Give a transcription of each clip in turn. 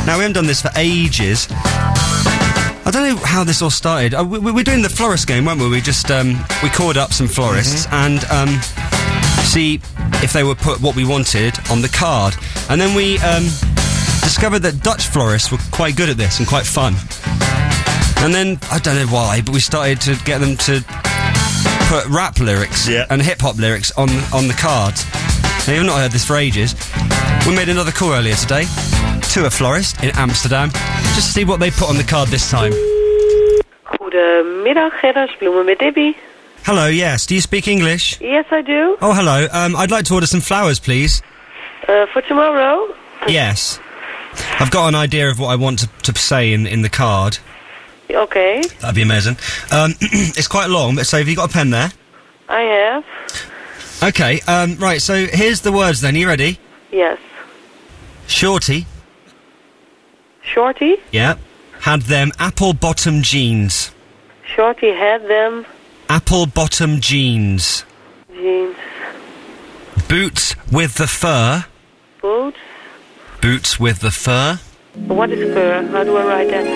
Now, we haven't done this for ages. I don't know how this all started. We were doing the florist game, weren't we? We just, we called up some florists and, see if they would put what we wanted on the card. And then we, discovered that Dutch florists were quite good at this and quite fun. And then, I don't know why, but we started to get them to put rap lyrics and hip-hop lyrics on the cards. Now, you've not heard this for ages. We made another call earlier today to a florist in Amsterdam, just to see what they put on the card this time. Goedemiddag, Gerdas, bloemen met Debbie. Hello, yes. Do you speak English? Yes, I do. Oh, hello. I'd like to order some flowers, please. For tomorrow? Yes. I've got an idea of what I want to say in the card. Okay. That'd be amazing. It's quite long, but so have you got a pen there? I have. Okay, right, so here's the words then. Are you ready? Yes. Shorty. Shorty? Yeah. Had them apple-bottom jeans. Shorty had them... Apple-bottom jeans. Jeans. Boots with the fur. Boots? Boots with the fur. What is fur? How do I write that?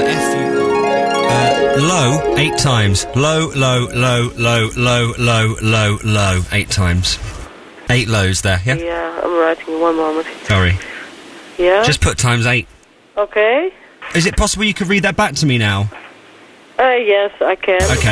Low, 8 times. Low, low, low, low, low, low, low, low. 8 times. 8 lows there, yeah? Yeah, I'm writing, one moment. Sorry. Yeah? Just put times 8. Okay. Is it possible you could read that back to me now? Yes, I can. Okay.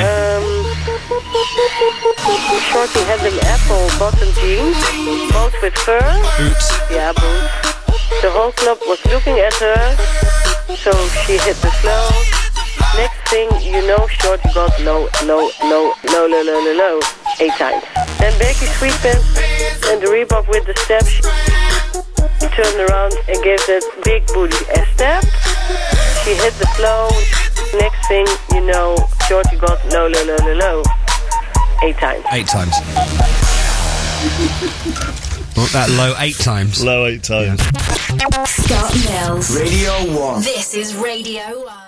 Shorty had them apple-bottom jeans, both with fur. Boots. Yeah, boots. The whole club was looking at her, so she hit the flow. Next thing you know, Shorty got low, low, low, low, low, low, low, low, 8 times. Then Becky Sweetpants and the Reebok with the steps. She turned around and gave that big booty a step. She hit the flow. Next thing you know, Shorty got low, low, low, low, low, 8 times. 8 times. Not that low 8 times. Low 8 times. Scott Mills. Radio 1. This is Radio 1.